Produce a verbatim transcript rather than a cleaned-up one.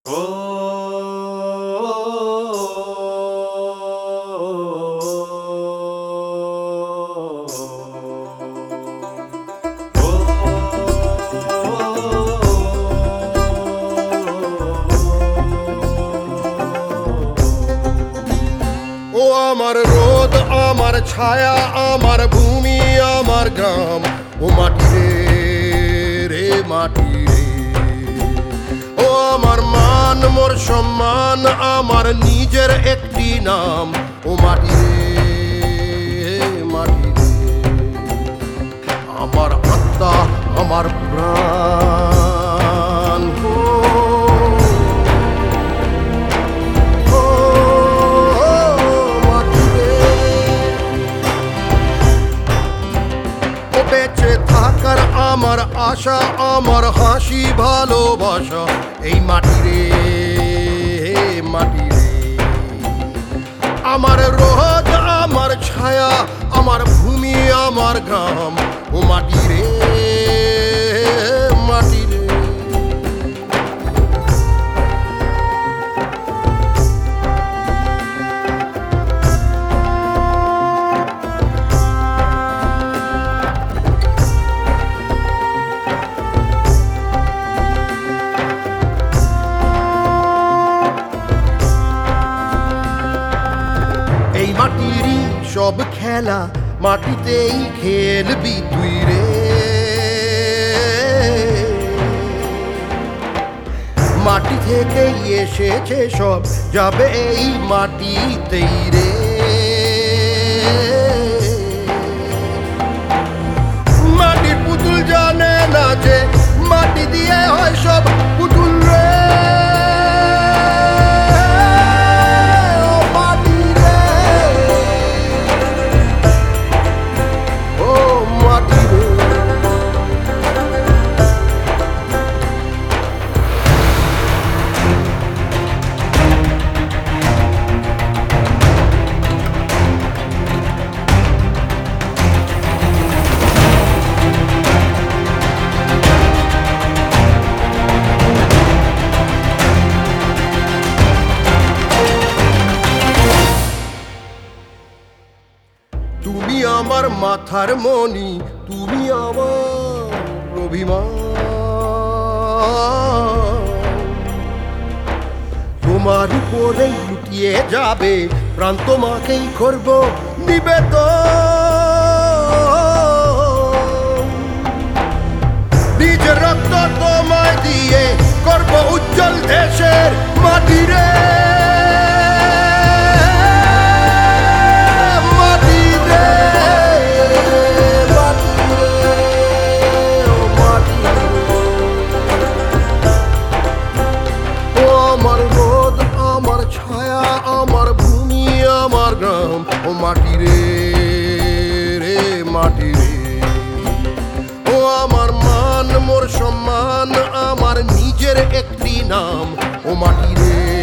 আমার রোদ, আমার ছায়া, আমার ভূমি, আমার গ্রাম, ও মাটি রে রে মাটি রে। ও আমার মান, মোর সম্মান, আমার নিজের একটি নাম, ও মাটি রে মাটি রে। আমার আত্মা, আমার প্রাণ, বেঁচে থাকার আমার আশা, আমার হাসি, ভালোবাসা, এই মাটি রে মাটি রে। আমার রোদ, আমার ছায়া, আমার ভূমি, আমার গ্রাম, ও মাটি রে মাটি রে। এই মাটিরই সব খেলা, মাটিতেই খেলবি তুই রে। মাটি থেকেই এসেছে সব, যাবে এই মাটিতেই রে। মাটির পুতুল জানে না যে মাটি দিয়ে হয় সব পুতুল রে। তুমি আমার মাথার মণি, তুমি আমার অভিমান। তোমার উপরে লুটিয়ে যাবে প্রাণ, তোমাকেই করবো নিবেদন। নিজের রক্ত তোমায় দিয়ে করবো উজ্জ্বল দেশের মাটি রে। আমার ভূমি, আমার গ্রাম, ও মাটি রে রে মাটি রে। ও আমার মান, মোর সম্মান, আমার নিজের একটি নাম, ও মাটি রে।